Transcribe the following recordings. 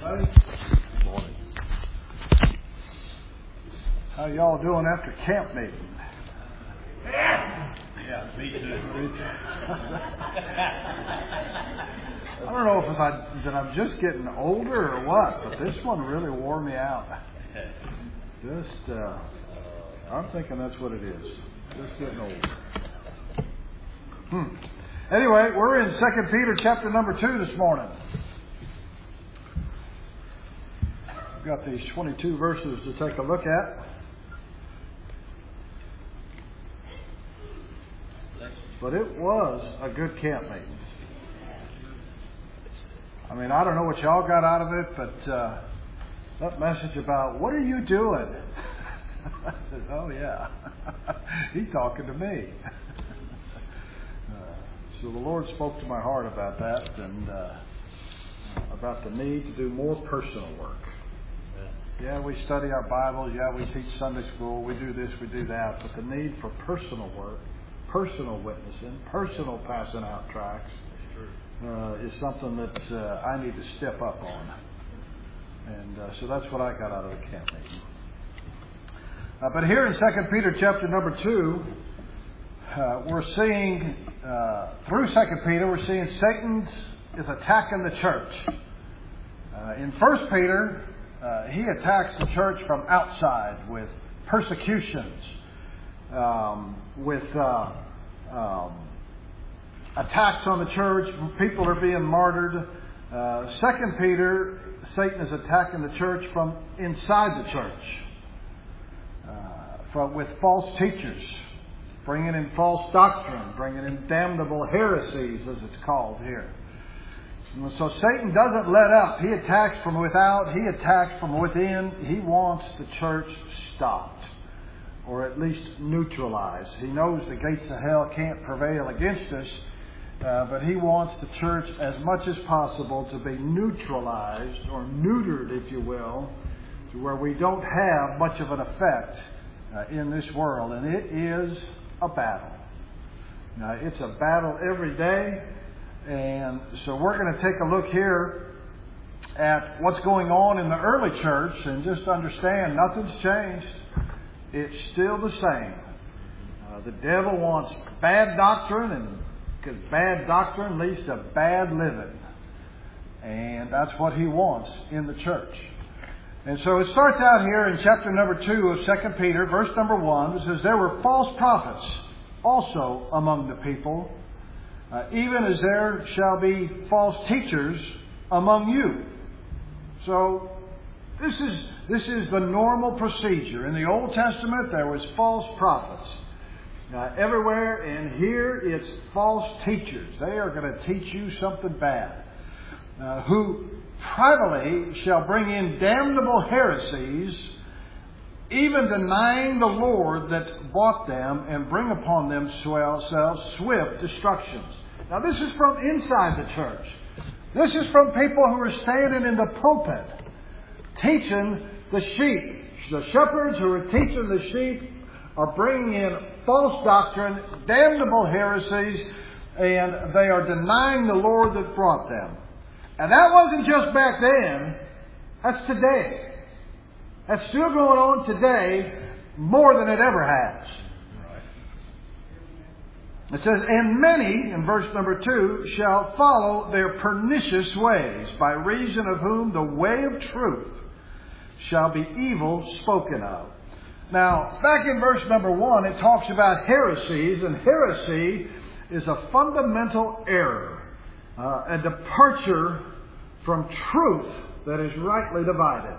everybody. Good morning. How y'all doing after camp meeting? Yeah, me too. I don't know if I'm just getting older or what, but this one really wore me out. I'm thinking that's what it is. Just getting older. Anyway, we're in 2 Peter chapter number 2 this morning. We've got these 22 verses to take a look at. But it was a good camp meeting. I mean, I don't know what y'all got out of it, but that message about, what are you doing? I said, oh yeah, he's talking to me. So the Lord spoke to my heart about that and about the need to do more personal work. Yeah, we study our Bibles. Yeah, we teach Sunday school. We do this, we do that. But the need for personal work, personal witnessing, personal passing out tracts is something that I need to step up on. And so that's what I got out of the camp meeting. But here in 2 Peter chapter number 2, we're seeing, through 2 Peter, we're seeing Satan is attacking the church. In 1 Peter, he attacks the church from outside with persecutions, with attacks on the church. People are being martyred. 2 Peter, Satan is attacking the church from inside the church, with false teachers, bringing in false doctrine, bringing in damnable heresies, as it's called here. And so Satan doesn't let up. He attacks from without. He attacks from within. He wants the church stopped, or at least neutralized. He knows the gates of hell can't prevail against us, but he wants the church as much as possible to be neutralized, or neutered, if you will, to where we don't have much of an effect in this world. And it is a battle. Now, it's a battle every day. And so we're going to take a look here at what's going on in the early church and just understand nothing's changed. It's still the same. The devil wants bad doctrine, and because bad doctrine leads to bad living. And that's what he wants in the church. And so it starts out here in chapter number 2 of 2 Peter, verse number 1. It says, there were false prophets also among the people, even as there shall be false teachers among you. So this is the normal procedure. In the Old Testament, there was false prophets everywhere, and here it's false teachers. They are going to teach you something bad, who privately shall bring in damnable heresies, even denying the Lord that bought them, and bring upon themselves swift destructions. Now, this is from inside the church. This is from people who are standing in the pulpit teaching the sheep. The shepherds who are teaching the sheep are bringing in false doctrine, damnable heresies, and they are denying the Lord that brought them. And that wasn't just back then. That's today. That's still going on today more than it ever has. It says, and many, in verse number 2, shall follow their pernicious ways, by reason of whom the way of truth shall be evil spoken of. Now, back in verse number 1, it talks about heresies, and heresy is a fundamental error, a departure from truth that is rightly divided.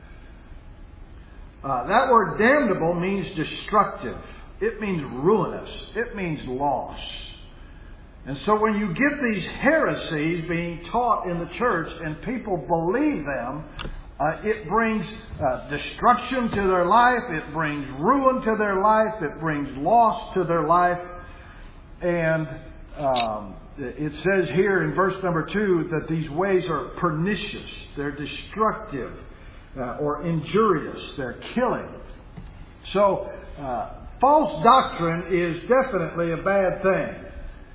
That word damnable means destructive. It means ruinous. It means loss. And so when you get these heresies being taught in the church and people believe them, it brings destruction to their life. It brings ruin to their life. It brings loss to their life. And it says here in verse number 2 that these ways are pernicious. They're destructive or injurious. They're killing. So, false doctrine is definitely a bad thing.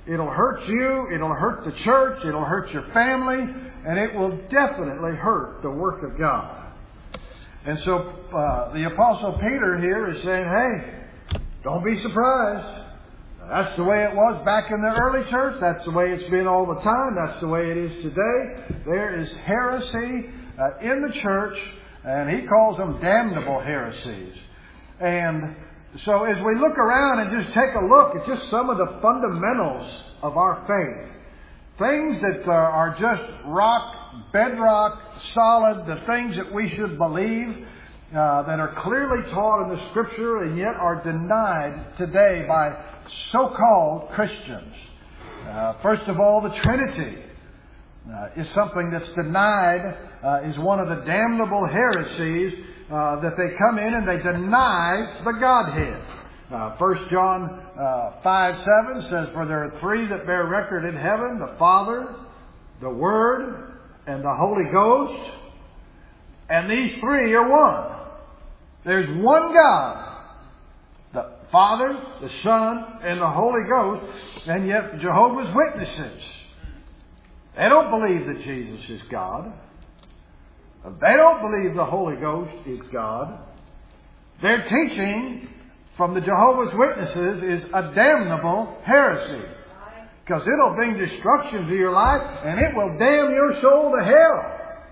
It'll hurt you. It'll hurt the church. It'll hurt your family. And it will definitely hurt the work of God. And so the Apostle Peter here is saying, hey, don't be surprised. That's the way it was back in the early church. That's the way it's been all the time. That's the way it is today. There is heresy in the church, and he calls them damnable heresies. And so as we look around and just take a look at just some of the fundamentals of our faith, things that are just bedrock, solid, the things that we should believe, that are clearly taught in the Scripture and yet are denied today by so-called Christians. First of all, the Trinity is something that's denied, is one of the damnable heresies that they come in and they deny the Godhead. 1 John 5:7 says, "For there are three that bear record in heaven, the Father, the Word, and the Holy Ghost. And these three are one." There's one God. The Father, the Son, and the Holy Ghost. And yet Jehovah's Witnesses, they don't believe that Jesus is God. They don't believe the Holy Ghost is God. Their teaching from the Jehovah's Witnesses is a damnable heresy. Because it'll bring destruction to your life and it will damn your soul to hell.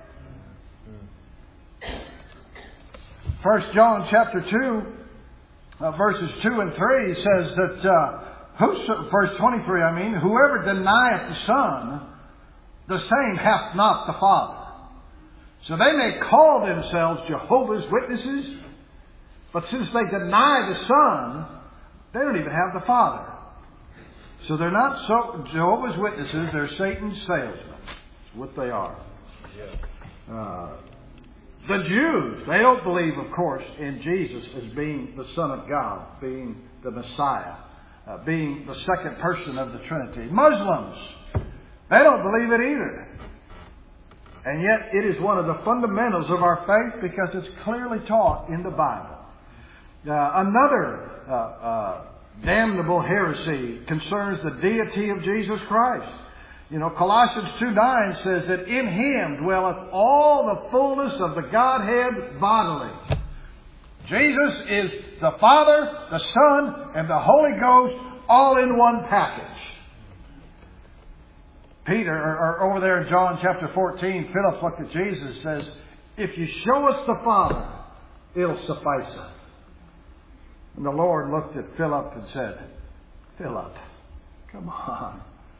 1 John chapter 2, verses 2 and 3 says that, verse 23, whoever denieth the Son, the same hath not the Father. So they may call themselves Jehovah's Witnesses, but since they deny the Son, they don't even have the Father. So they're not Jehovah's Witnesses, they're Satan's salesmen. That's what they are. The Jews, they don't believe, of course, in Jesus as being the Son of God, being the Messiah, being the second person of the Trinity. Muslims, they don't believe it either. And yet it is one of the fundamentals of our faith because it's clearly taught in the Bible. Another damnable heresy concerns the deity of Jesus Christ. Colossians 2:9 says that in Him dwelleth all the fullness of the Godhead bodily. Jesus is the Father, the Son, and the Holy Ghost all in one package. Peter, or over there in John chapter 14, Philip looked at Jesus and says, "If you show us the Father, it'll suffice us." And the Lord looked at Philip and said, "Philip, come on.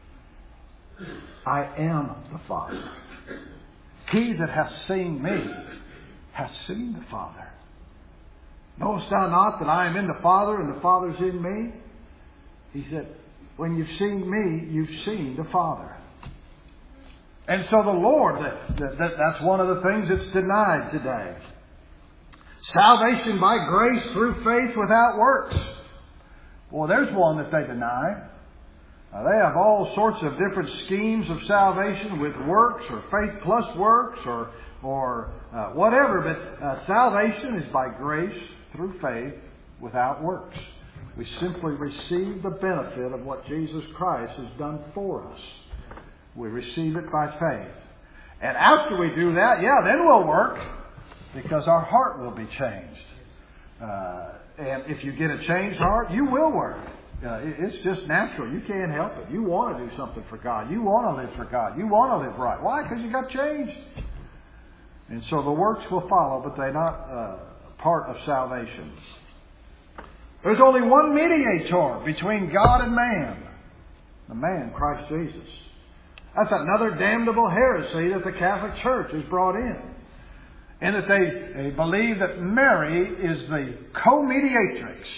I am the Father. He that hath seen me hath seen the Father. Knowest thou not that I am in the Father and the Father's in me?" He said, when you've seen me, you've seen the Father. And so the Lord, that's one of the things that's denied today. Salvation by grace through faith without works. Well, there's one that they deny. They have all sorts of different schemes of salvation with works or faith plus works or whatever. But salvation is by grace through faith without works. We simply receive the benefit of what Jesus Christ has done for us. We receive it by faith. And after we do that, then we'll work because our heart will be changed. And if you get a changed heart, you will work. It's just natural. You can't help it. You want to do something for God. You want to live for God. You want to live right. Why? Because you got changed. And so the works will follow, but they're not part of salvation. There's only one mediator between God and man. The man, Christ Jesus. That's another damnable heresy that the Catholic Church has brought in. And that they believe that Mary is the co-mediatrix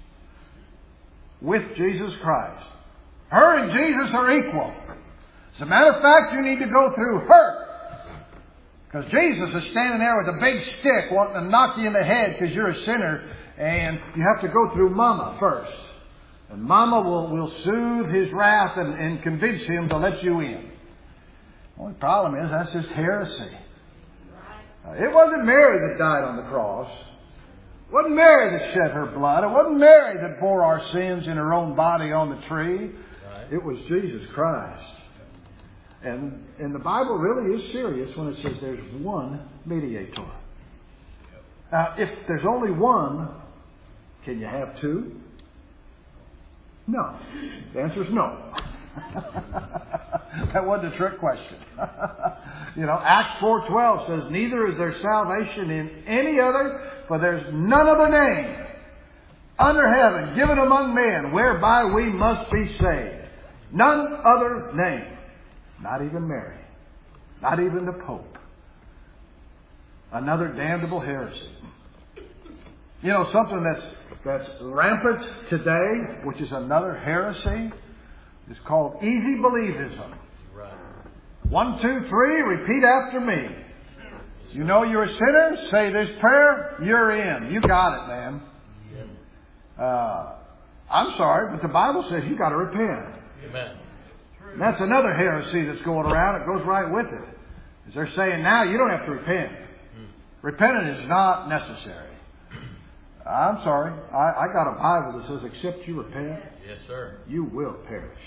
with Jesus Christ. Her and Jesus are equal. As a matter of fact, you need to go through her. Because Jesus is standing there with a big stick wanting to knock you in the head because you're a sinner. And you have to go through Mama first. And Mama will soothe his wrath and convince him to let you in. The only problem is that's just heresy. It wasn't Mary that died on the cross. It wasn't Mary that shed her blood. It wasn't Mary that bore our sins in her own body on the tree. It was Jesus Christ. And the Bible really is serious when it says there's one mediator. Now, if there's only one, can you have two? No. The answer is no. That wasn't a trick question. Acts 4:12 says, neither is there salvation in any other, for there's none other name under heaven given among men whereby we must be saved. None other name. Not even Mary. Not even the Pope. Another damnable heresy. Something that's rampant today, which is another heresy, is called easy believism. Right. 1, 2, 3, repeat after me. You know you're a sinner, say this prayer, you're in. You got it, man. I'm sorry, but the Bible says you got to repent. Amen. And that's another heresy that's going around. It goes right with it. Is they're saying now you don't have to repent. Repentance is not necessary. I'm sorry. I got a Bible that says, except you repent, yes, sir, you will perish.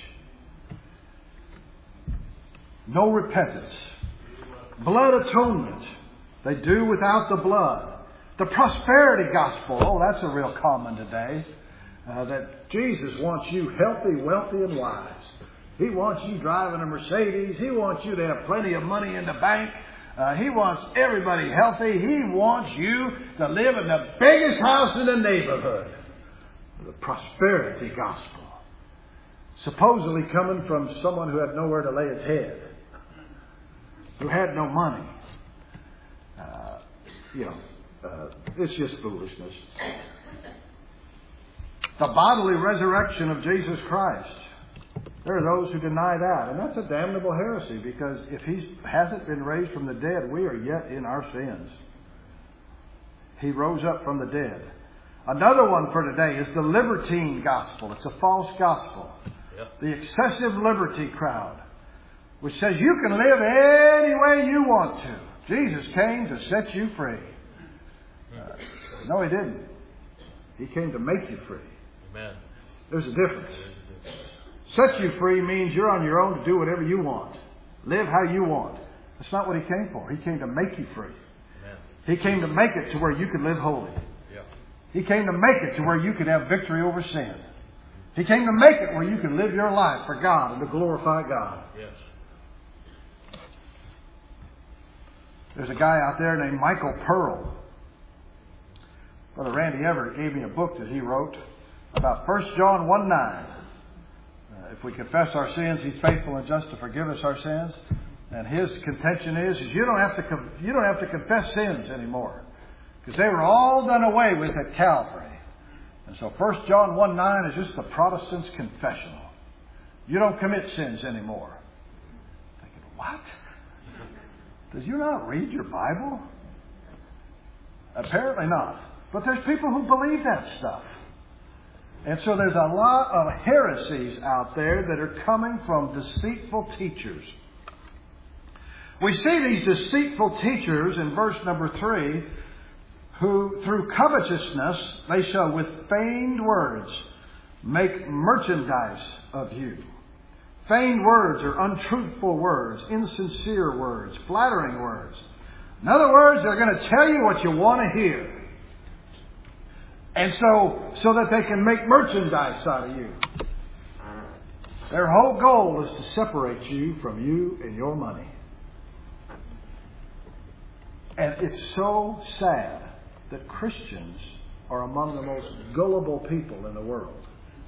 No repentance. Blood atonement. They do without the blood. The prosperity gospel. Oh, that's a real common today. That Jesus wants you healthy, wealthy, and wise. He wants you driving a Mercedes. He wants you to have plenty of money in the bank. He wants everybody healthy. He wants you to live in the biggest house in the neighborhood. The prosperity gospel. Supposedly coming from someone who had nowhere to lay his head. Who had no money. It's just foolishness. The bodily resurrection of Jesus Christ. There are those who deny that. And that's a damnable heresy, because if He hasn't been raised from the dead, we are yet in our sins. He rose up from the dead. Another one for today is the libertine gospel. It's a false gospel. Yep. The excessive liberty crowd, which says you can live any way you want to. Jesus came to set you free. No, He didn't. He came to make you free. Amen. There's a difference. Set you free means you're on your own to do whatever you want. Live how you want. That's not what He came for. He came to make you free. Amen. He came to make it to where you could live holy. Yeah. He came to make it to where you could have victory over sin. He came to make it where you could live your life for God and to glorify God. Yes. There's a guy out there named Michael Pearl. Brother Randy Everett gave me a book that he wrote about 1 John 1:9. If we confess our sins, He's faithful and just to forgive us our sins. And his contention is you don't have to confess sins anymore, because they were all done away with at Calvary. And so 1 John 1:9 is just the Protestant's confessional. You don't commit sins anymore. Thinking, what? Did you not read your Bible? Apparently not. But there's people who believe that stuff. And so there's a lot of heresies out there that are coming from deceitful teachers. We see these deceitful teachers in verse number 3, who through covetousness they shall with feigned words make merchandise of you. Feigned words are untruthful words, insincere words, flattering words. In other words, they're going to tell you what you want to hear. And so that they can make merchandise out of you. Their whole goal is to separate you from you and your money. And it's so sad that Christians are among the most gullible people in the world.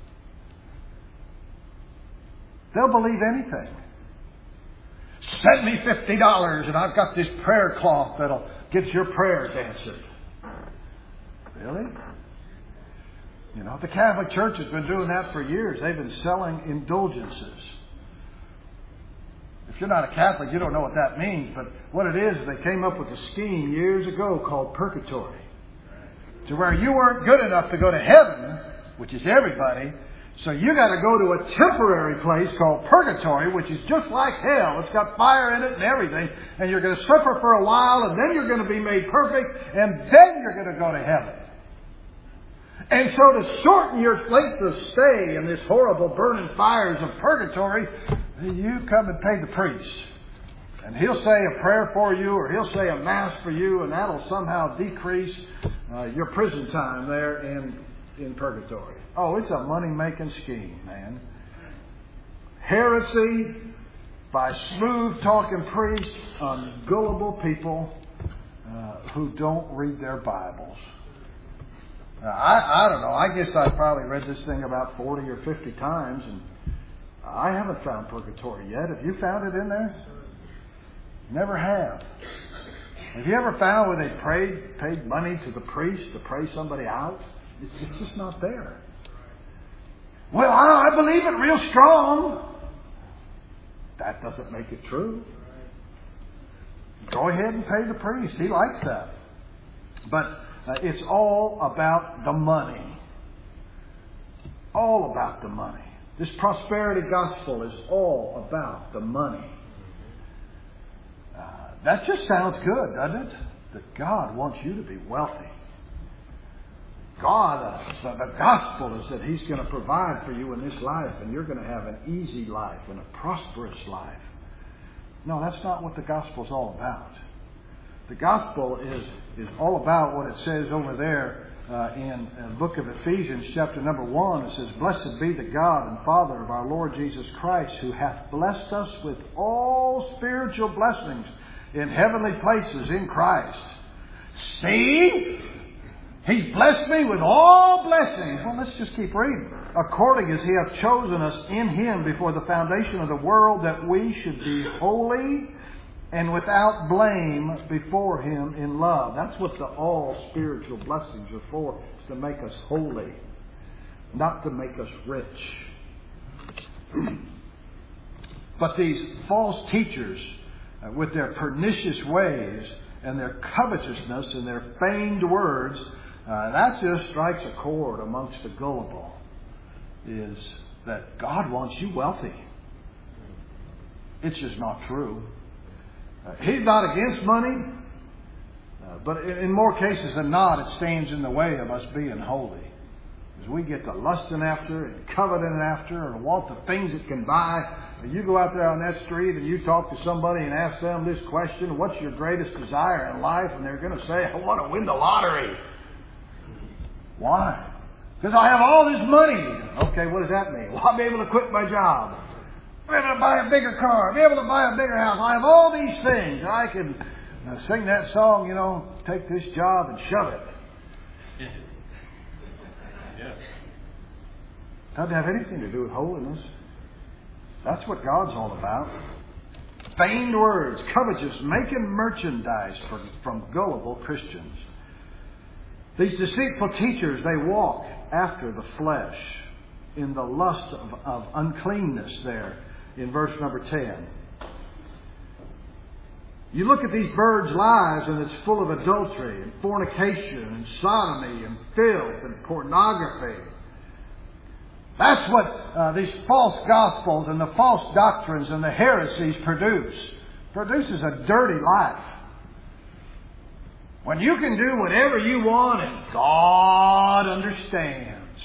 They'll believe anything. Send me $50 and I've got this prayer cloth that'll get your prayers answered. Really? You know, the Catholic Church has been doing that for years. They've been selling indulgences. If you're not a Catholic, you don't know what that means. But what it is, they came up with a scheme years ago called purgatory. To where you weren't good enough to go to heaven, which is everybody, so you got to go to a temporary place called purgatory, which is just like hell. It's got fire in it and everything. And you're going to suffer for a while, and then you're going to be made perfect, and then you're going to go to heaven. And so to shorten your length of stay in this horrible burning fires of purgatory, you come and pay the priest. And he'll say a prayer for you, or he'll say a mass for you, and that'll somehow decrease your prison time there in purgatory. Oh, it's a money-making scheme, man. Heresy by smooth-talking priests on gullible people who don't read their Bibles. I don't know. I guess I've probably read this thing about 40 or 50 times, and I haven't found purgatory yet. Have you found it in there? Never have. Have you ever found where they paid money to the priest to pray somebody out? It's just not there. Well, I believe it real strong. That doesn't make it true. Go ahead and pay the priest. He likes that. But it's all about the money. All about the money. This prosperity gospel is all about the money. That just sounds good, doesn't it? That God wants you to be wealthy. God, the gospel is that He's going to provide for you in this life, and you're going to have an easy life and a prosperous life. No, that's not what the gospel is all about. The gospel is all about what it says over there in the book of Ephesians, chapter number 1. It says, "Blessed be the God and Father of our Lord Jesus Christ, who hath blessed us with all spiritual blessings in heavenly places in Christ." See? He's blessed me with all blessings. Well, let's just keep reading. "According as He hath chosen us in Him before the foundation of the world, that we should be holy and without blame before Him in love." That's what the all spiritual blessings are for. It's to make us holy, not to make us rich. But these false teachers, with their pernicious ways and their covetousness and their feigned words, that just strikes a chord amongst the gullible, is that God wants you wealthy. It's just not true. He's not against money, but in more cases than not, it stands in the way of us being holy. As we get to lusting after and coveting after and want the things it can buy. You go out there on that street and you talk to somebody and ask them this question: what's your greatest desire in life? And they're going to say, "I want to win the lottery." Why? Because I have all this money. Okay, what does that mean? Well, I'll be able to quit my job. I'll be able to buy a bigger car. I'll be able to buy a bigger house. I have all these things. I can sing that song, take this job and shove it. Yeah. Doesn't have anything to do with holiness. That's what God's all about. Feigned words, covetous, making merchandise from gullible Christians. These deceitful teachers, they walk after the flesh in the lust of uncleanness there in verse number 10. You look at these birds' lives and it's full of adultery and fornication and sodomy and filth and pornography. That's what these false gospels and the false doctrines and the heresies produce. Produces a dirty life. When you can do whatever you want and God understands,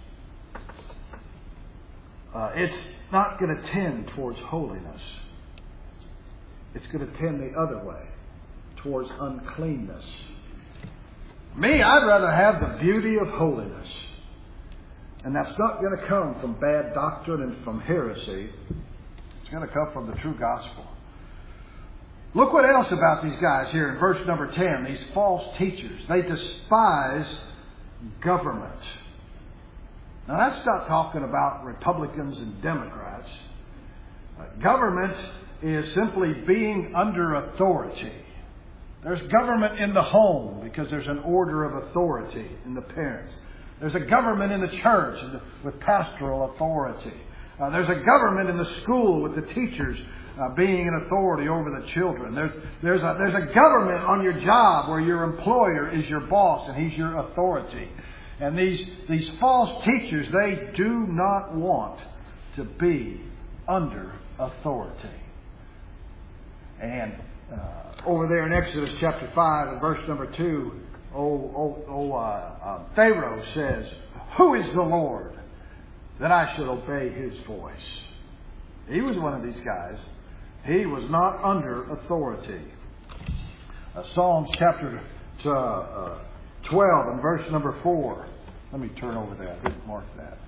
it's not going to tend towards holiness. It's going to tend the other way, towards uncleanness. Me, I'd rather have the beauty of holiness. And that's not going to come from bad doctrine and from heresy. It's going to come from the true gospel. Look what else about these guys here in verse number 10. These false teachers. They despise government. Now that's not talking about Republicans and Democrats. Government is simply being under authority. There's government in the home because there's an order of authority in the parents. There's a government in the church with pastoral authority. There's a government in the school with the teachers being an authority over the children. There's a government on your job where your employer is your boss and he's your authority. And these false teachers, they do not want to be under authority. And over there in Exodus chapter 5 and verse number 2, Pharaoh says, "Who is the Lord that I should obey His voice?" He was one of these guys. He was not under authority. Psalms chapter 12 and verse number 4. Let me turn over that. I didn't mark that.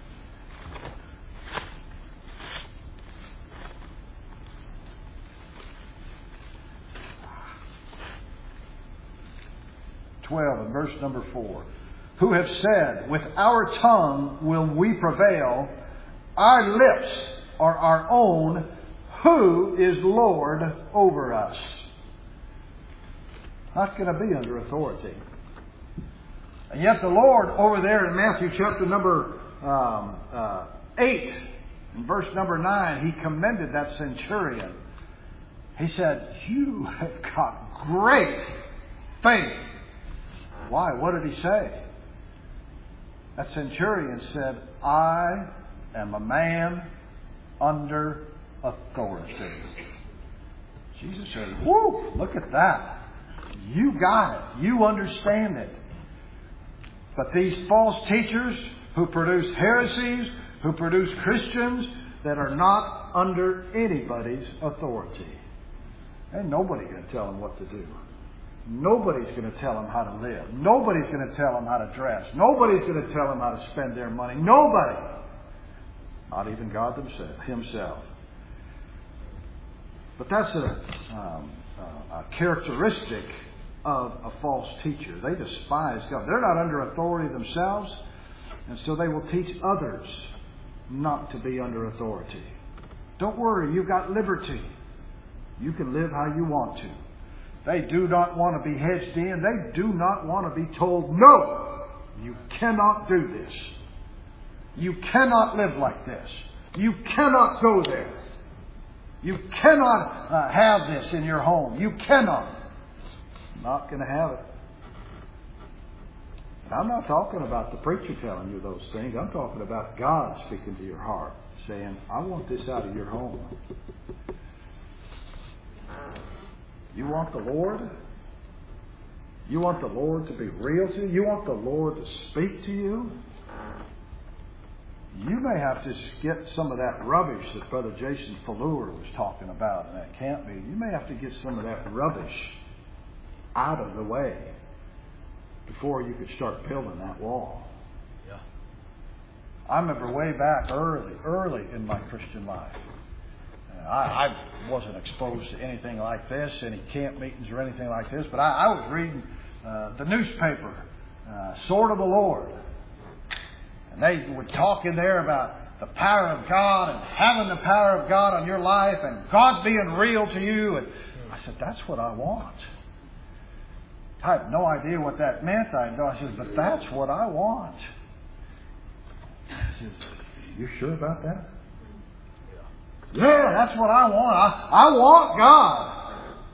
And verse number 4. Who have said, with our tongue will we prevail, our lips are our own, who is Lord over us? Not going to be under authority. And yet the Lord over there in Matthew chapter number 8, in verse number 9, He commended that centurion. He said, "You have got great faith." Why? What did He say? That centurion said, "I am a man under authority." Jesus said, "Whoo, look at that. You got it. You understand it." But these false teachers who produce heresies, who produce Christians that are not under anybody's authority. And nobody's going to tell them what to do. Nobody's going to tell them how to live. Nobody's going to tell them how to dress. Nobody's going to tell them how to spend their money. Nobody. Not even God Himself. But that's a characteristic of a false teacher. They despise God. They're not under authority themselves, and so they will teach others not to be under authority. Don't worry, you've got liberty. You can live how you want to. They do not want to be hedged in. They do not want to be told, "No, you cannot do this. You cannot live like this. You cannot go there. You cannot have this in your home. You cannot." Not going to have it. And I'm not talking about the preacher telling you those things. I'm talking about God speaking to your heart, saying, "I want this out of your home." You want the Lord? You want the Lord to be real to you? You want the Lord to speak to you? You may have to get some of that rubbish that Brother Jason Fallure was talking about in that camp meeting. You may have to get some of that rubbish out of the way before you could start building that wall. Yeah. I remember way back early in my Christian life. I wasn't exposed to anything like this, any camp meetings or anything like this, but I was reading the newspaper, Sword of the Lord. And they would talk in there about the power of God and having the power of God on your life and God being real to you. And I said, "That's what I want." I had no idea what that meant. I said, "But that's what I want." I said, "You sure about that?" "Yeah, that's what I want. I want God."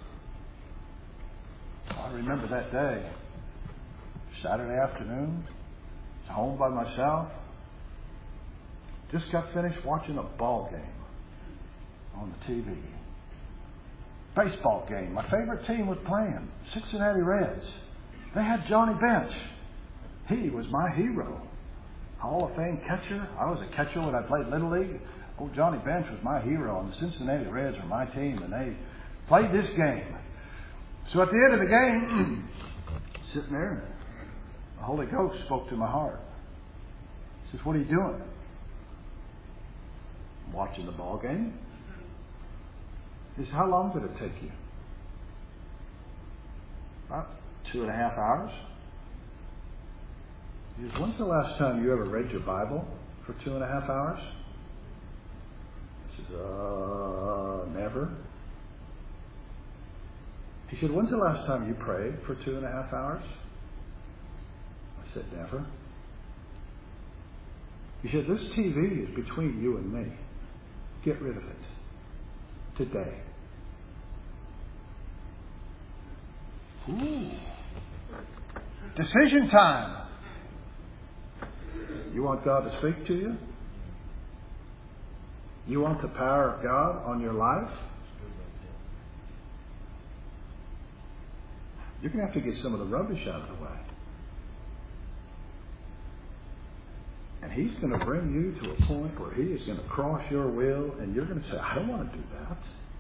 I remember that day, Saturday afternoon, I was home by myself. Just got finished watching a ball game on the TV. Baseball game. My favorite team was playing, Cincinnati Reds. They had Johnny Bench. He was my hero. Hall of Fame catcher. I was a catcher when I played Little League. Oh, Johnny Bench was my hero, and the Cincinnati Reds were my team, and they played this game. So at the end of the game, sitting there, the Holy Ghost spoke to my heart. He says, "What are you doing?" "I'm watching the ball game." He said, "How long did it take you?" "About 2.5 hours. He says, "When's the last time you ever read your Bible for 2.5 hours?" I said, "Never." He said, "When's the last time you prayed for 2.5 hours?" I said, "Never." He said, "This TV is between you and me. Get rid of it today." Ooh. Decision time. You want God to speak to you? You want the power of God on your life? You're going to have to get some of the rubbish out of the way. And He's going to bring you to a point where He is going to cross your will, and you're going to say, I don't want to do that.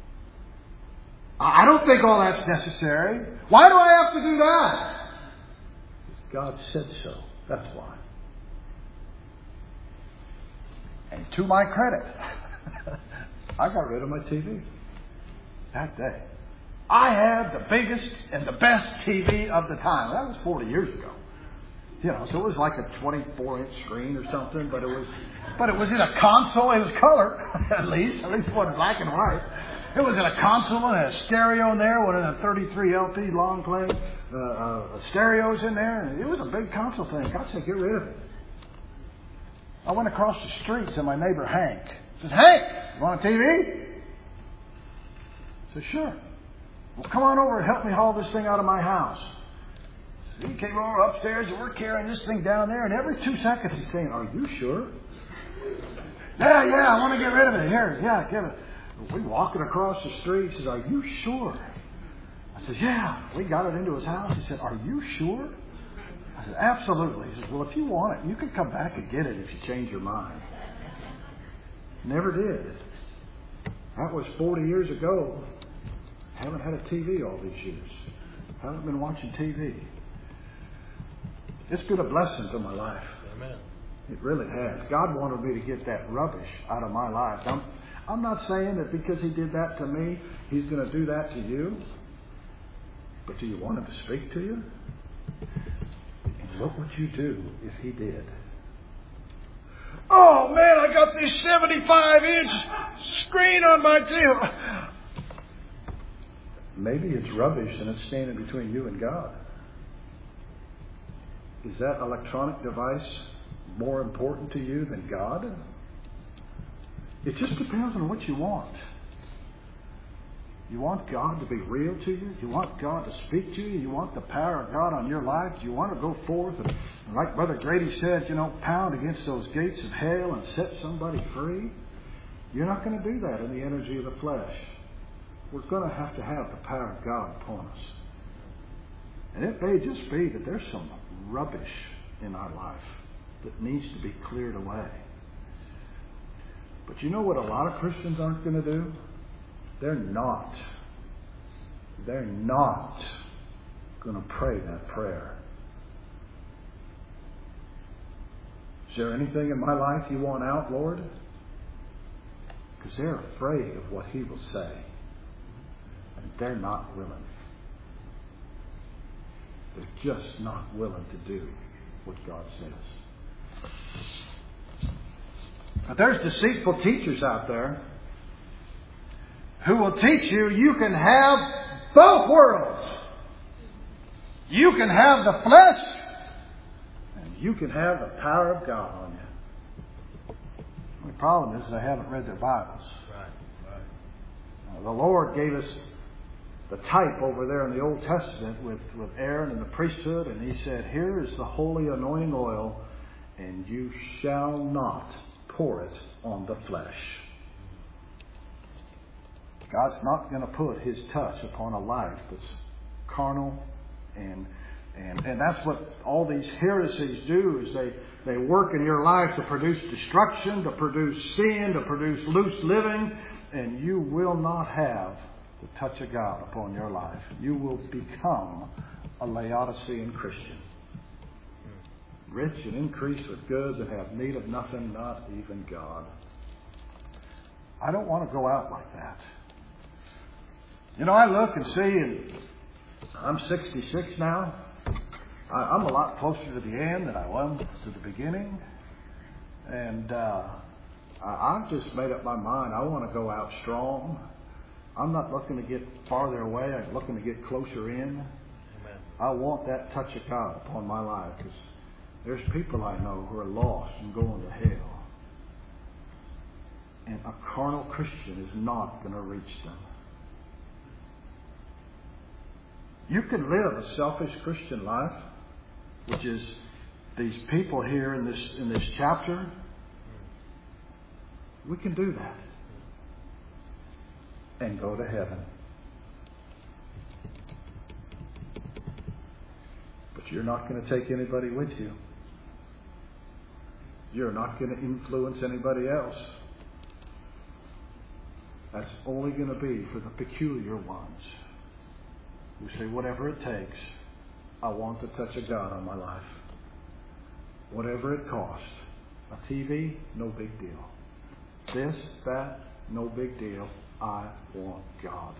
I don't think all that's necessary. Why do I have to do that? Because God said so. That's why. And to my credit, I got rid of my TV that day. I had the biggest and the best TV of the time. That was 40 years ago. You know, so it was like a 24-inch screen or something, but it was in a console. It was color, at least it wasn't black and white. It was in a console and a stereo in there, one of the 33 LP long play stereos in there. And it was a big console thing. God said, get rid of it. I went across the street to my neighbor Hank. He says, Hank, you want a TV? I said, sure. Well, come on over and help me haul this thing out of my house. So he came over upstairs and we're carrying this thing down there, and every 2 seconds he's saying, are you sure? Yeah, I want to get rid of it. Here, yeah, give it. We walking across the street. He says, are you sure? I said, yeah. We got it into his house. He said, are you sure? I said, absolutely. He says, well, if you want it, you can come back and get it if you change your mind. Never did. That was 40 years ago. Haven't had a TV all these years. Haven't been watching TV. It's been a blessing to my life. Amen. It really has. God wanted me to get that rubbish out of my life. I'm not saying that because He did that to me, He's going to do that to you. But do you want Him to speak to you? And look what you do if He did. Oh man, I got this 75-inch screen on my TV. Maybe it's rubbish and it's standing between you and God. Is that electronic device more important to you than God? It just depends on what you want. You want God to be real to you? You want God to speak to you? You want the power of God on your life? Do you want to go forth and like Brother Grady said, pound against those gates of hell and set somebody free? You're not going to do that in the energy of the flesh. We're going to have the power of God upon us. And it may just be that there's some rubbish in our life that needs to be cleared away. But you know what a lot of Christians aren't going to do? They're not going to pray that prayer. Is there anything in my life you want out, Lord? Because they're afraid of what He will say. And they're not willing. They're just not willing to do what God says. But there's deceitful teachers out there who will teach you can have both worlds. You can have the flesh, and you can have the power of God on you. The problem is they haven't read their Bibles. Right. The Lord gave us the type over there in the Old Testament with Aaron and the priesthood, and He said, here is the holy anointing oil, and you shall not pour it on the flesh. God's not going to put His touch upon a life that's carnal, and that's what all these heresies do, is they work in your life to produce destruction, to produce sin, to produce loose living, and you will not have the touch of God upon your life. You will become a Laodicean Christian. Rich and increased with goods and have need of nothing, not even God. I don't want to go out like that. I look and see, and I'm 66 now. I'm a lot closer to the end than I was to the beginning. And I've just made up my mind. I want to go out strong. I'm not looking to get farther away. I'm looking to get closer in. Amen. I want that touch of God upon my life, because there's people I know who are lost and going to hell. And a carnal Christian is not going to reach them. You can live a selfish Christian life, which is these people here in this chapter. We can do that and go to heaven. But you're not going to take anybody with you. You're not going to influence anybody else. That's only going to be for the peculiar ones who say, whatever it takes, I want the touch of God on my life. Whatever it costs. A TV, no big deal. This, that, no big deal. I want God.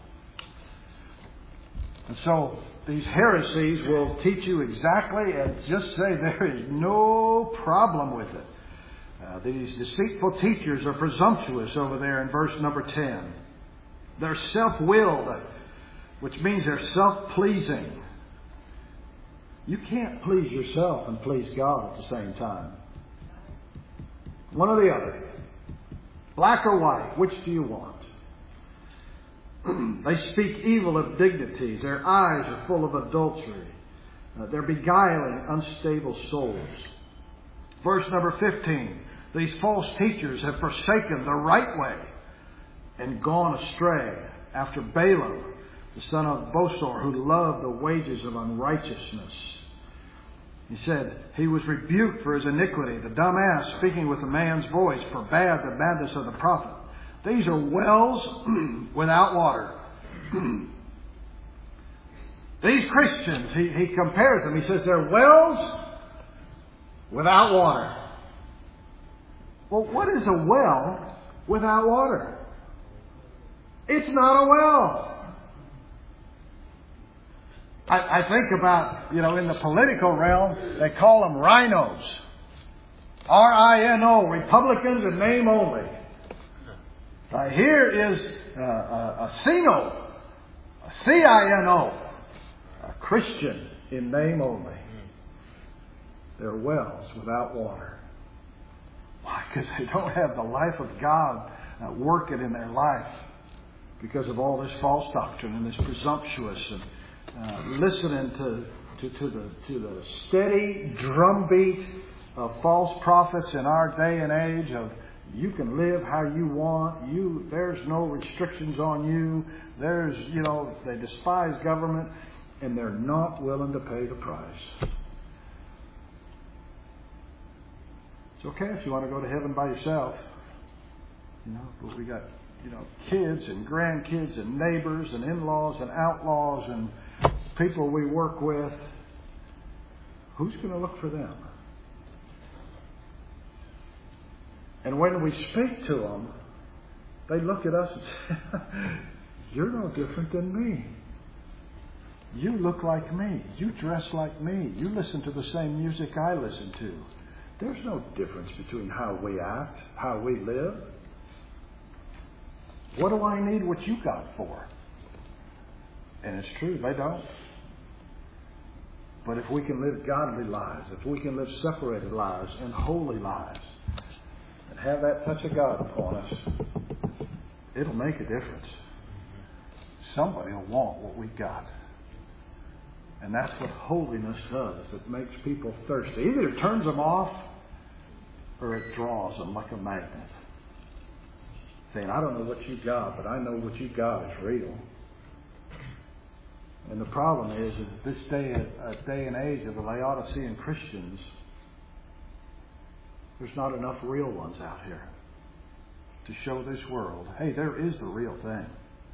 And so these heresies will teach you exactly and just say there is no problem with it. These deceitful teachers are presumptuous over there in verse number 10. They're self-willed, which means they're self-pleasing. You can't please yourself and please God at the same time. One or the other. Black or white, which do you want? They speak evil of dignities. Their eyes are full of adultery. They're beguiling unstable souls. Verse number 15. These false teachers have forsaken the right way and gone astray after Balaam, the son of Bosor, who loved the wages of unrighteousness. He said, he was rebuked for his iniquity. The dumb ass speaking with a man's voice forbade the madness of the prophet. These are wells without water. These Christians, he compares them. He says they're wells without water. Well, what is a well without water? It's not a well. I think about, in the political realm, they call them rhinos. R-I-N-O, Republicans in name only. Here is a CINO, a C-I-N-O, a Christian in name only. They're wells without water. Why? Because they don't have the life of God working in their life because of all this false doctrine and this presumptuous and listening to the steady drumbeat of false prophets in our day and age of you can live how you want. There's no restrictions on you. They despise government and they're not willing to pay the price. It's okay if you want to go to heaven by yourself. But we got, kids and grandkids and neighbors and in-laws and outlaws and people we work with. Who's going to look for them? And when we speak to them, they look at us and say, you're no different than me. You look like me. You dress like me. You listen to the same music I listen to. There's no difference between how we act, how we live. What do I need what you got for? And it's true, they don't. But if we can live godly lives, if we can live separated lives and holy lives, and have that touch of God upon us, it'll make a difference. Somebody will want what we got. And that's what holiness does. It makes people thirsty. Either it turns them off or it draws them like a magnet. Saying, I don't know what you got, but I know what you got is real. And the problem is that this day and age of the Laodicean Christians, there's not enough real ones out here to show this world, hey, there is the real thing.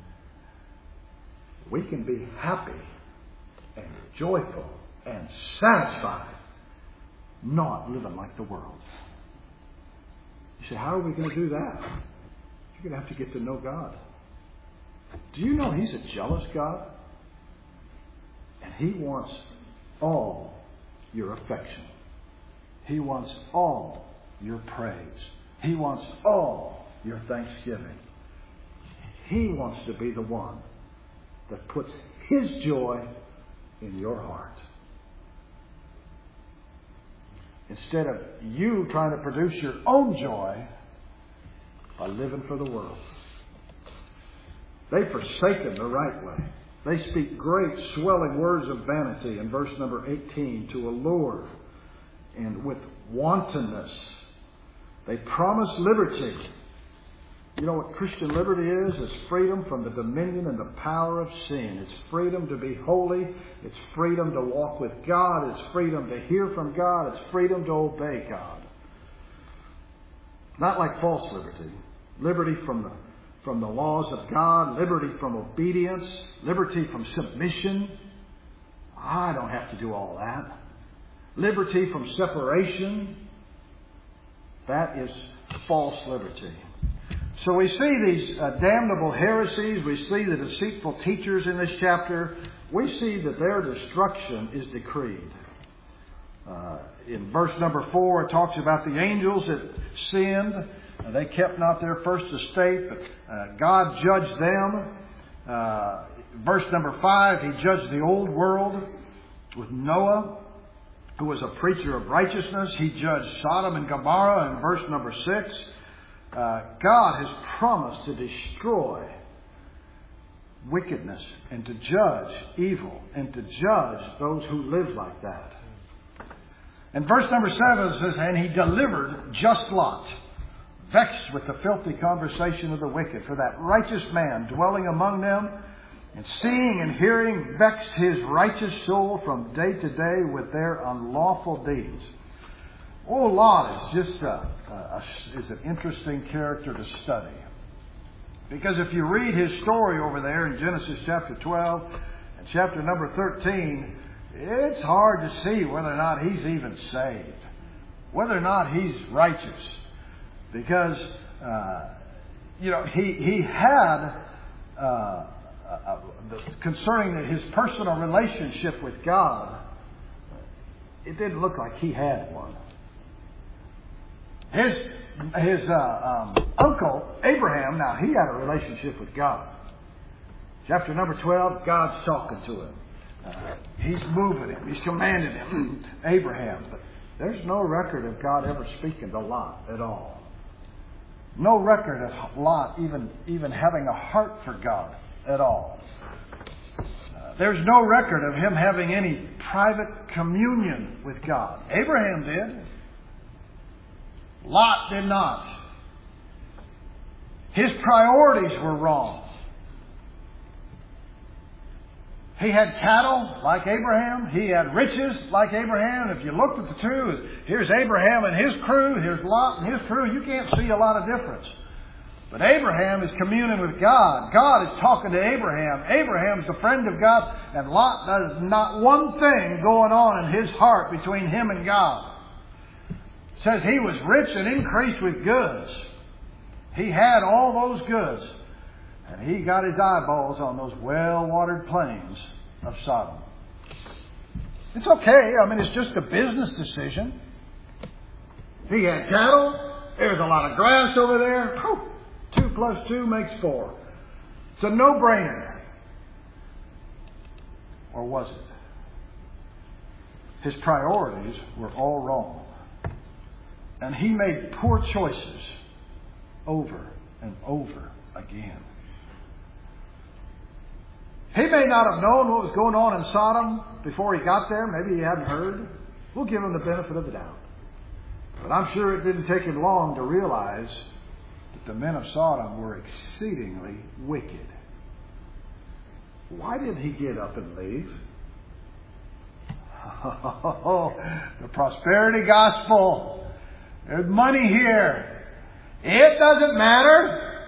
We can be happy and joyful and satisfied, not living like the world. You say, how are we going to do that? You're going to have to get to know God. Do you know He's a jealous God? And He wants all your affection. He wants all your praise. He wants all your thanksgiving. He wants to be the one that puts His joy in your heart. Instead of you trying to produce your own joy by living for the world. They've forsaken the right way. They speak great swelling words of vanity in verse number 18 to allure and with wantonness. They promise liberty. You know what Christian liberty is? It's freedom from the dominion and the power of sin. It's freedom to be holy. It's freedom to walk with God. It's freedom to hear from God. It's freedom to obey God. Not like false liberty. Liberty from the laws of God, liberty from obedience, liberty from submission. I don't have to do all that. Liberty from separation. That is false liberty. So we see these damnable heresies. We see the deceitful teachers in this chapter. We see that their destruction is decreed. In verse number 4, it talks about the angels that sinned. They kept not their first estate, but God judged them. Verse number 5, He judged the old world with Noah, who was a preacher of righteousness. He judged Sodom and Gomorrah in verse number 6. God has promised to destroy wickedness and to judge evil and to judge those who live like that. And verse number 7 says, and He delivered just Lot, vexed with the filthy conversation of the wicked. For that righteous man dwelling among them, and seeing and hearing, vexed his righteous soul from day to day with their unlawful deeds. Oh, Lot is just is an interesting character to study. Because if you read his story over there in Genesis chapter 12 and chapter number 13, it's hard to see whether or not he's even saved, whether or not he's righteous. Because, he had, concerning his personal relationship with God, it didn't look like he had one. His uncle, Abraham, now he had a relationship with God. Chapter number 12, God's talking to him. He's moving him. He's commanding him. Abraham. But there's no record of God ever speaking to Lot at all. No record of Lot even having a heart for God at all. There's no record of him having any private communion with God. Abraham did. Lot did not. His priorities were wrong. He had cattle like Abraham. He had riches like Abraham. If you looked at the two, here's Abraham and his crew, here's Lot and his crew. You can't see a lot of difference. But Abraham is communing with God. God is talking to Abraham. Abraham's the friend of God. And Lot does not one thing going on in his heart between him and God. It says he was rich and increased with goods. He had all those goods. And he got his eyeballs on those well-watered plains of Sodom. It's okay. I mean, it's just a business decision. He had cattle. There's a lot of grass over there. Whew. 2 plus 2 makes 4. It's a no-brainer. Or was it? His priorities were all wrong. And he made poor choices over and over again. He may not have known what was going on in Sodom before he got there. Maybe he hadn't heard. We'll give him the benefit of the doubt. But I'm sure it didn't take him long to realize that the men of Sodom were exceedingly wicked. Why did he get up and leave? Oh, the prosperity gospel. There's money here. It doesn't matter.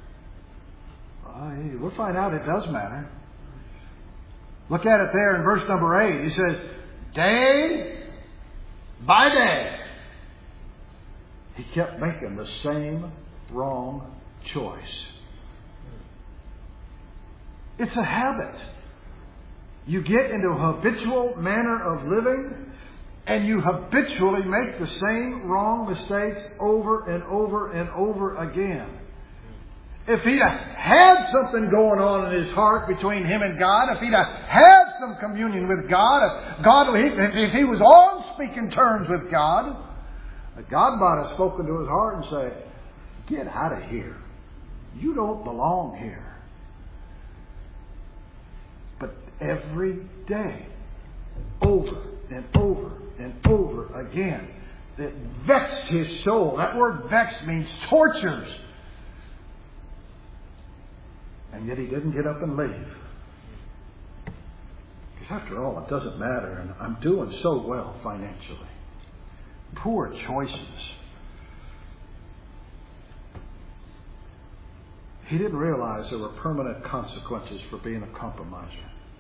We'll find out it does matter. Look at it there in verse number 8. He says, day by day, he kept making the same wrong choice. It's a habit. You get into a habitual manner of living, and you habitually make the same wrong mistakes over and over and over again. If he'd had something going on in his heart between him and God, if he'd had some communion with God, if he was on speaking terms with God, God might have spoken to his heart and said, get out of here. You don't belong here. But every day, over and over and over again, it vexed his soul. That word vexed means tortures. And yet he didn't get up and leave. Because after all, it doesn't matter. And I'm doing so well financially. Poor choices. He didn't realize there were permanent consequences for being a compromiser.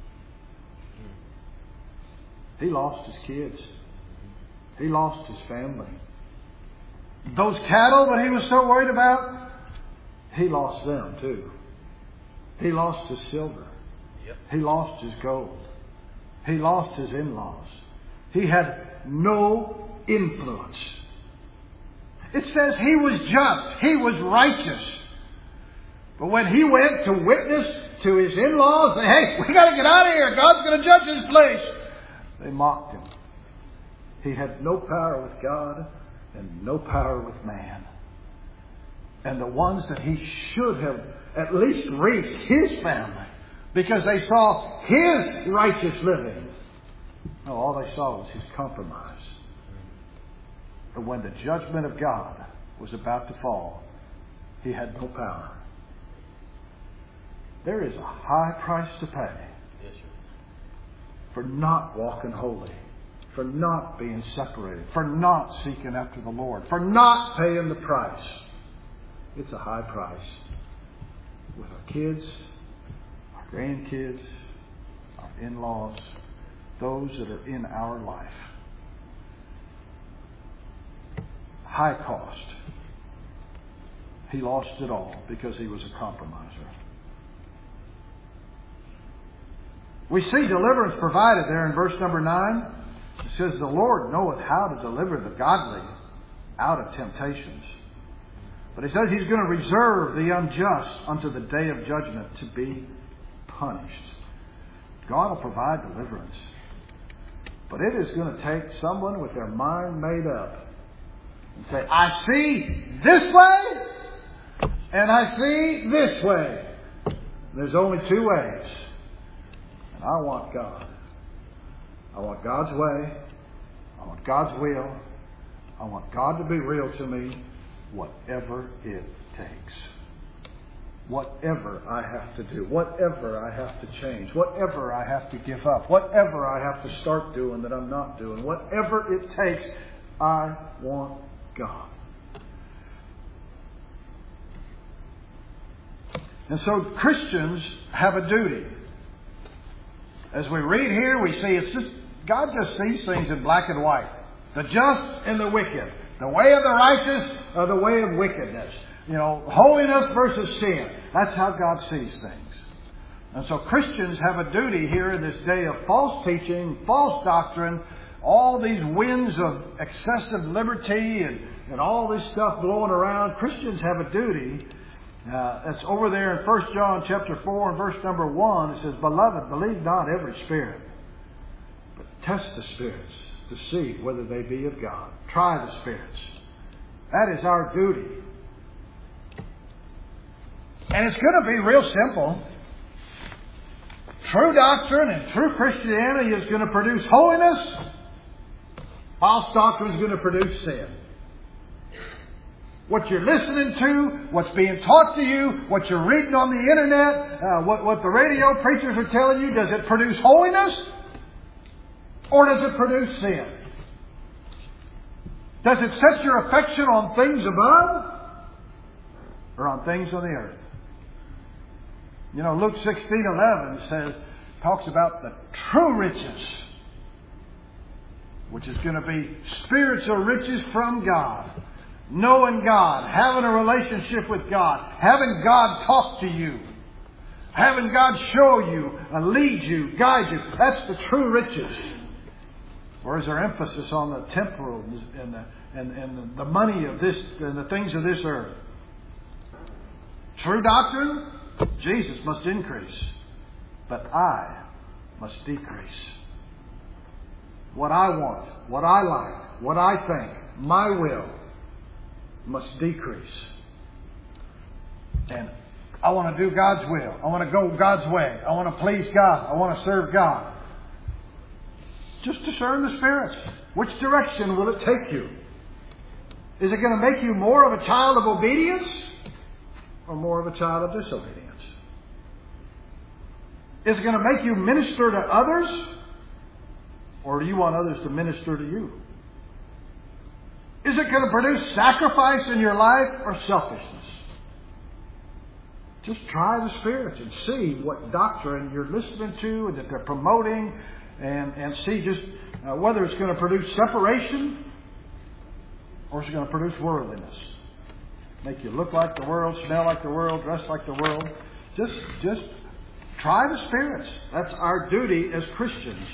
He lost his kids. He lost his family. Those cattle that he was so worried about, he lost them too. He lost his silver. He lost his gold. He lost his in-laws. He had no influence. It says he was just. He was righteous. But when he went to witness to his in-laws, say, hey, we got to get out of here. God's going to judge this place. They mocked him. He had no power with God and no power with man. And the ones that he should have at least reached, his family, because they saw his righteous living. No, all they saw was his compromise. And when the judgment of God was about to fall, he had no power. There is a high price to pay for not walking holy, for not being separated, for not seeking after the Lord, for not paying the price. It's a high price. With our kids, our grandkids, our in-laws, those that are in our life. High cost. He lost it all because he was a compromiser. We see deliverance provided there in verse number 9. It says, the Lord knoweth how to deliver the godly out of temptations. But he says he's going to reserve the unjust unto the day of judgment to be punished. God will provide deliverance. But it is going to take someone with their mind made up and say, I see this way and I see this way. There's only two ways. And I want God. I want God's way. I want God's will. I want God to be real to me, whatever it takes. Whatever I have to do. Whatever I have to change. Whatever I have to give up. Whatever I have to start doing that I'm not doing. Whatever it takes, I want God. And so Christians have a duty. As we read here, we see it's just God just sees things in black and white. The just and the wicked. The way of the righteous or the way of wickedness. You know, holiness versus sin. That's how God sees things. And so Christians have a duty here in this day of false teaching, false doctrine, all these winds of excessive liberty and all this stuff blowing around. Christians have a duty. That's over there in 1 John chapter 4 and verse number 1. It says, Beloved, believe not every spirit, but test the spirits to see whether they be of God. Try the spirits. That is our duty. And it's going to be real simple. True doctrine and true Christianity is going to produce holiness. False doctrine is going to produce sin. What you're listening to, what's being taught to you, what you're reading on the internet, what the radio preachers are telling you, does it produce holiness? Or does it produce sin? Does it set your affection on things above or on things on the earth? You know, Luke 16:11 talks about the true riches, which is going to be spiritual riches from God. Knowing God, having a relationship with God, having God talk to you, having God show you, lead you, guide you. That's the true riches. Or is there emphasis on the temporal and the money of this and the things of this earth? True doctrine, Jesus must increase, but I must decrease. What I want, what I like, what I think, my will must decrease. And I want to do God's will. I want to go God's way. I want to please God. I want to serve God. Just discern the spirits. Which direction will it take you? Is it going to make you more of a child of obedience or more of a child of disobedience? Is it going to make you minister to others or do you want others to minister to you? Is it going to produce sacrifice in your life or selfishness? Just try the spirits and see what doctrine you're listening to and that they're promoting, and see just whether it's going to produce separation or it's going to produce worldliness. Make you look like the world, smell like the world, dress like the world. Just try the spirits. That's our duty as Christians.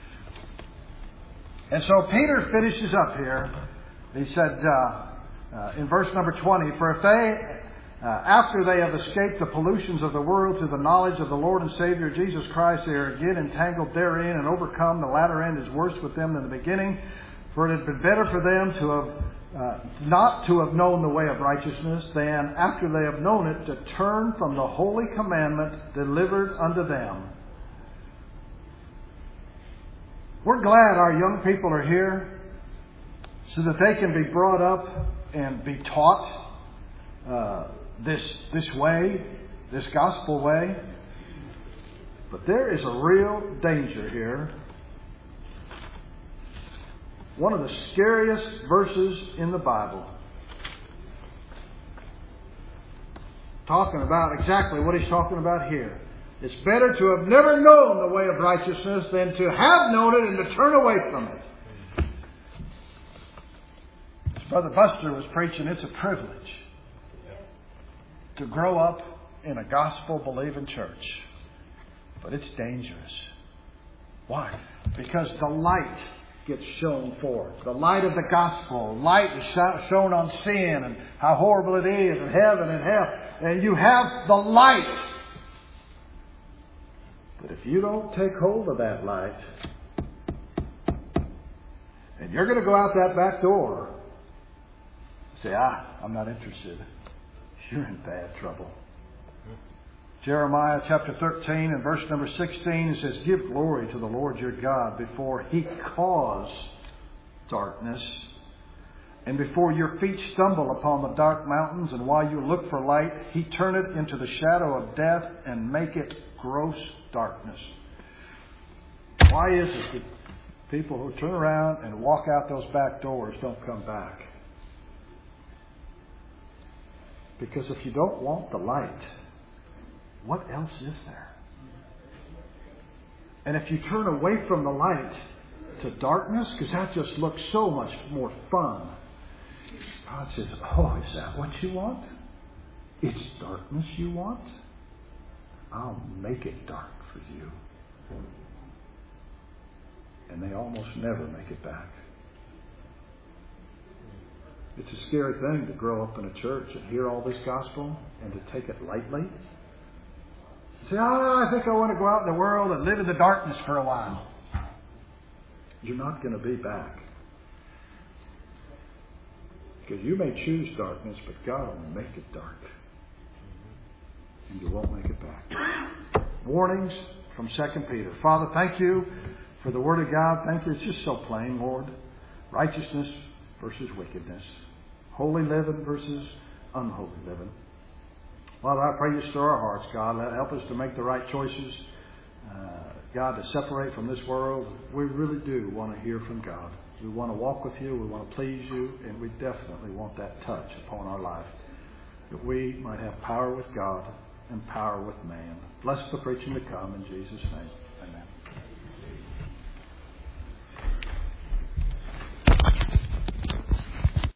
And so Peter finishes up here. He said in verse number 20, "For if they, after they have escaped the pollutions of the world to the knowledge of the Lord and Savior Jesus Christ, they are again entangled therein and overcome, the latter end is worse with them than the beginning. For it had been better for them to have not to have known the way of righteousness than, after they have known it, to turn from the holy commandment delivered unto them." We're glad our young people are here so that they can be brought up and be taught this way, this gospel way. But there is a real danger here. One of the scariest verses in the Bible. Talking about exactly what he's talking about here. It's better to have never known the way of righteousness than to have known it and to turn away from it. As Brother Buster was preaching, it's a privilege to grow up in a gospel-believing church. But it's dangerous. Why? Because the light gets shown forth. The light of the gospel. Light is shown on sin and how horrible it is, and heaven and hell. And you have the light. But if you don't take hold of that light, and you're going to go out that back door, say, I'm not interested. You're in bad trouble. Jeremiah chapter 13 and verse number 16, it says, "Give glory to the Lord your God before He cause darkness, and before your feet stumble upon the dark mountains, and while you look for light, He turn it into the shadow of death and make it gross darkness." Why is it that people who turn around and walk out those back doors don't come back? Because if you don't want the light, what else is there? And if you turn away from the light to darkness, because that just looks so much more fun, God says, "Oh, is that what you want? It's darkness you want? I'll make it dark for you." And they almost never make it back. It's a scary thing to grow up in a church and hear all this gospel and to take it lightly. Say, I think I want to go out in the world and live in the darkness for a while. You're not going to be back. Because you may choose darkness, but God will make it dark. And you won't make it back. Warnings from 2 Peter. Father, thank you for the Word of God. Thank you. It's just so plain, Lord. Righteousness versus wickedness. Holy living versus unholy living. Father, I pray you stir our hearts, God. Help us to make the right choices. God, to separate from this world. We really do want to hear from God. We want to walk with you. We want to please you. And we definitely want that touch upon our life. That we might have power with God and power with man. Bless the preaching to come in Jesus' name.